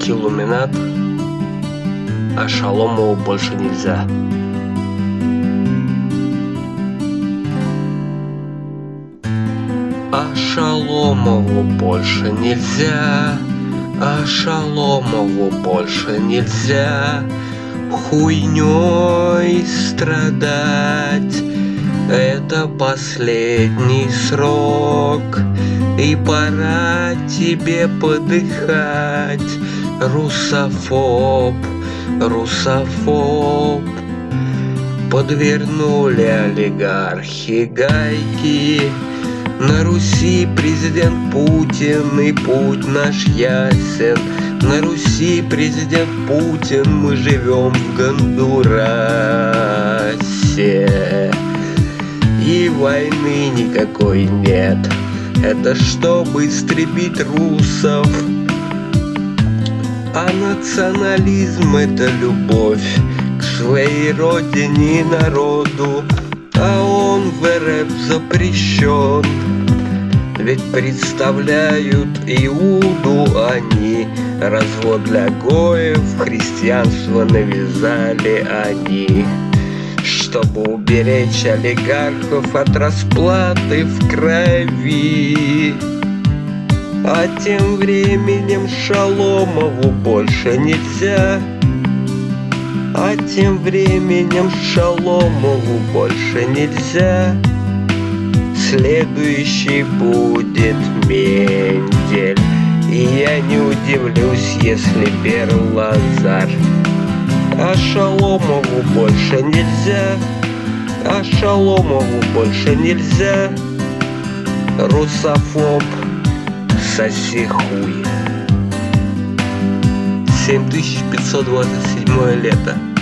Килуминат, а Шаломову больше нельзя. А Шаломову больше нельзя, а Шаломову больше нельзя хуйней страдать. Это последний срок, и пора тебе подыхать. Русофоб, русофоб. Подвернули олигархи гайки. На Руси президент Путин, и путь наш ясен. На Руси президент Путин, мы живем в Гондурасе. И войны никакой нет, это чтобы истребить русов. А национализм — это любовь к своей родине и народу, а он в РФ запрещен. Ведь представляют Иуду они, развод для гоев, христианство навязали они. Чтобы уберечь олигархов от расплаты в крови. А тем временем Шаломову больше нельзя. А тем временем Шаломову больше нельзя. Следующий будет Мендель. И я не удивлюсь, если Берлазар. А Шаломову больше нельзя, а Шаломову больше нельзя. Русофоб, соси хуй. 7527 лето.